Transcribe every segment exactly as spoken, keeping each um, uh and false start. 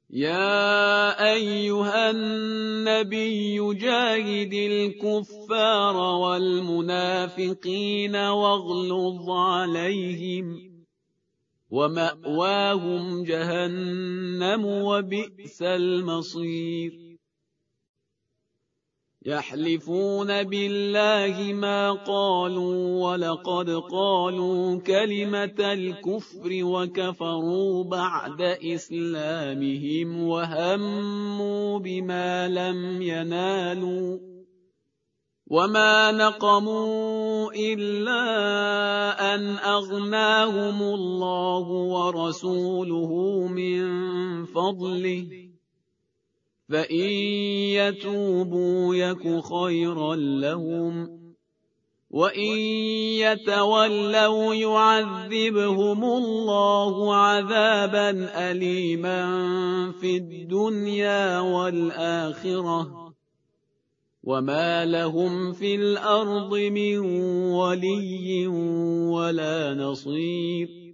يا أيها النبي جاهد الكفار والمنافقين واغلظ عليهم ومأواهم جهنم وبئس المصير يحلفون بالله ما قالوا ولقد قالوا كلمة الكفر وكفروا بعد إسلامهم وهموا بما لم ينالوا وما نقموا إلا أن أغناهم الله ورسوله من فضله فإن يتوبوا يك خيرا لهم وإن يتولوا يعذبهم الله عذابا أليما في الدنيا والآخرة وما لهم في الأرض من ولي ولا نصير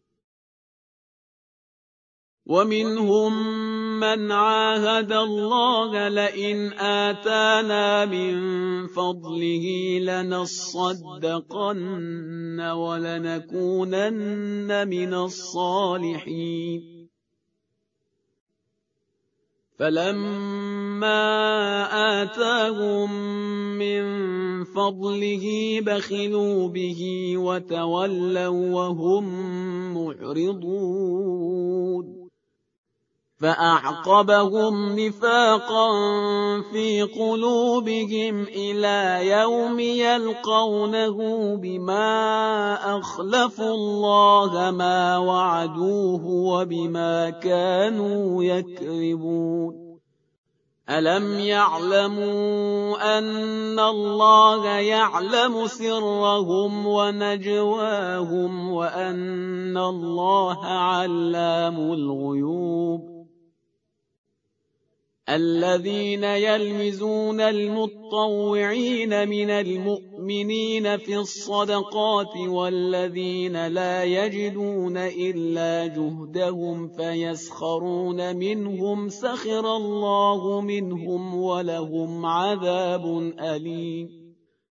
ومنهم من عاهد الله لئن آتانا من فضله لنصدقن ولنكونن من الصالحين فلما آتاهم من فضله بخلوا به وتولوا وهم معرضون فأعقبهم نفاقا في قلوبهم إلى يوم يلقونه بما أخلفوا الله ما وعدوه وبما كانوا يكذبون ألم يعلموا أن الله يعلم سرهم ونجواهم وأن الله علام الغيوب الذين يلمزون المتطوعين من المؤمنين في الصدقات والذين لا يجدون إلا جهدهم فيسخرون منهم سخر الله منهم ولهم عذاب أليم